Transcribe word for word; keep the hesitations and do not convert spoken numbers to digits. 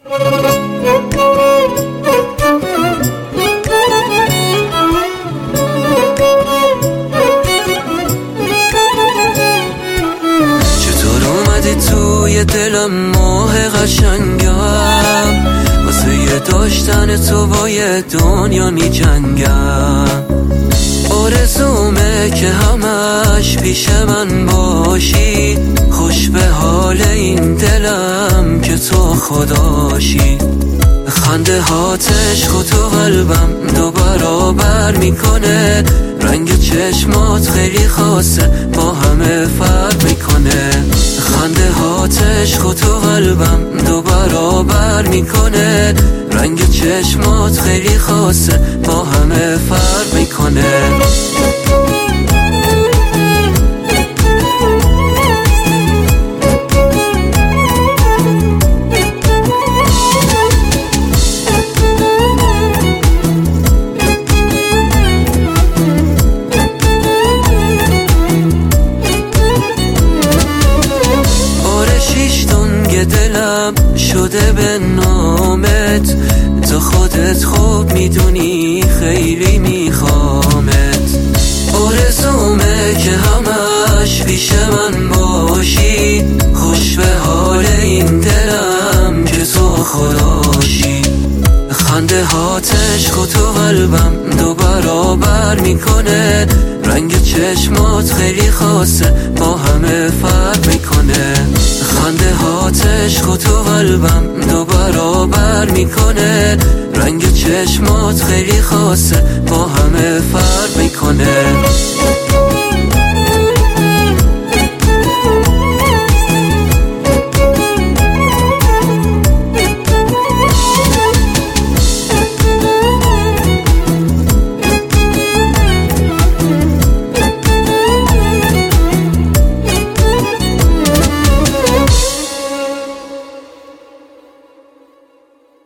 چطور اومدی توی دلم ماه قشنگم، واسه یه داشتن تو با یه دنیا می جنگم. آرزومه که همش پیش من باشی، خوش به حال این دلم که تو خداشی. خنده هاتش خود و قلبم دو برابر میکنه، رنگ چشمات خیلی خاصه با همه فرق میکنه. خنده هاتش خود و قلبم دو برابر میکنه، رنگ چشمات خیلی خاصه با همه فرق میکنه. دلم شده به نامت، تو خودت خوب میدونی خیلی میخوامت. آرزومه که همش پیش من باشی، خوش به حال این دلم که تو خداشی. خنده هاتش خود و قلبم دو برابر میکنه، رنگ چشمات خیلی خاصه با همه فرق میکنه. خنده هاتش خود و قلبم دو برابر میکنه، رنگ چشمات خیلی خاصه با همه فرق میکنه.